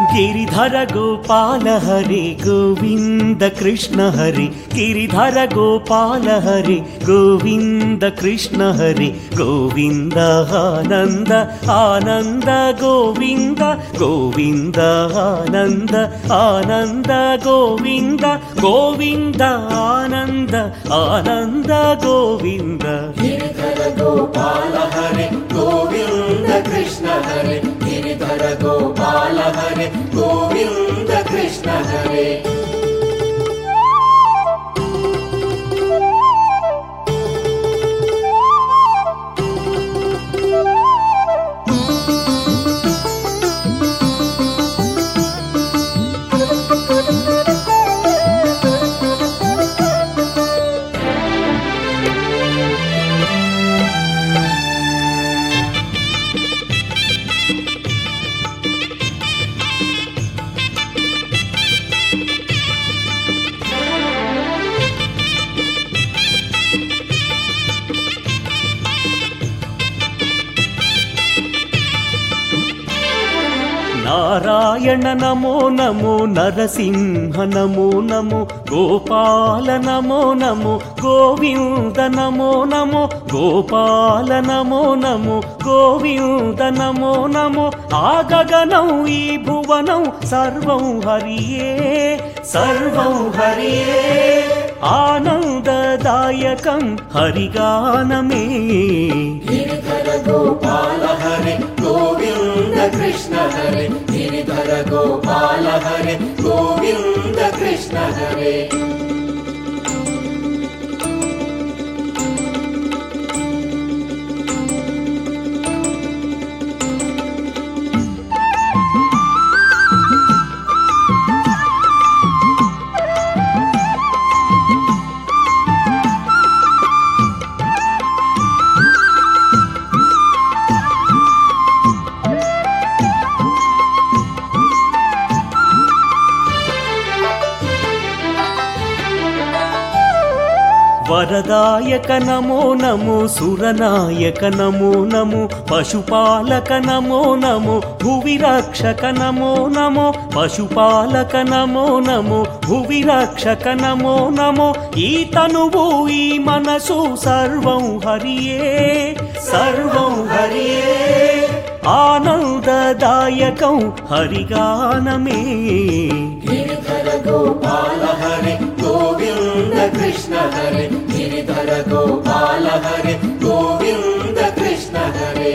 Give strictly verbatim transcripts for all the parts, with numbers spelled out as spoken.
गिरिधर गोपाल हरे गोविंद कृष्ण हरे गिरिधर गोपाल हरे गोविंद कृष्ण हरे गोविंद आनंद आनंद गोविंद गोविंद आनंद आनंद गोविंद गोविंद आनंद आनंद गोविंद गिरिधर गोपाल हरे गोविंद कृष्ण हरे गिरिधर गोपाल हरे गोविंद कृष्ण हरे। नारायण नमो नमो नरसिंह नमो नमो गोपाल नमो नमो गोविंद नमो नमो गोपाल नमो नमो गोविंद नमो नमो आगगनौ ई भुवनौ सर्वं हरिये सर्वं हरिये आनंददायकं हरिगानमे। गिरिधर गोपाल हरे गोविंद कृष्ण हरे गिरिधर गोपाल हरे गोविंद कृष्ण हरे। वरदायक नमो नमो सुरनायक नमो नमो पशुपालक नमो नमो भुविरक्षक नमो नमो पशुपालक नमो नमो भुविरक्षक नमो नमो ई तनुवु ई मनसु सर्वं हरिये सर्वं हरिये आनंददायकं हरिगानमे। गिरिधर गोपाल हरे गोविंद कृष्ण हरे गिरिधर गोपाल हरे गोविंद कृष्ण हरे।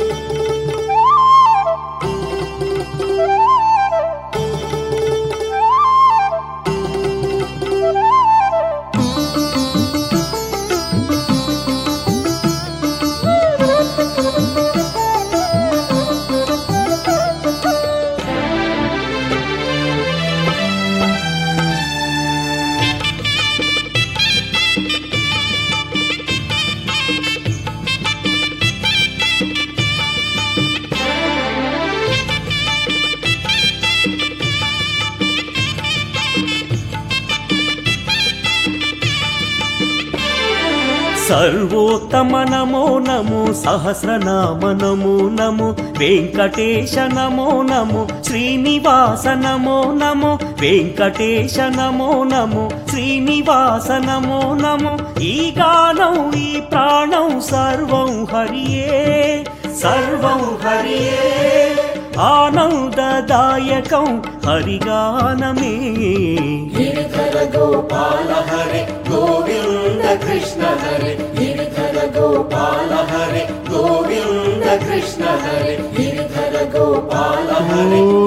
सर्वोत्तम नमो नमो सहस्रनाम नमो नमो वेंकटेश नमो नमो श्रीनिवास नमो नमो वेंकटेश नमो नमो श्रीनिवास नमो नमो ई गानौ ई प्राणौ सर्वं हरिये सर्वं हरिये आनंददायकं हरिगानमे। गिरिधर गोपाल हरे गोविंद कृष्ण हरे गिरिधर गोपाल हरे गोविंद कृष्ण हरे गिरिधर गोपाल हरे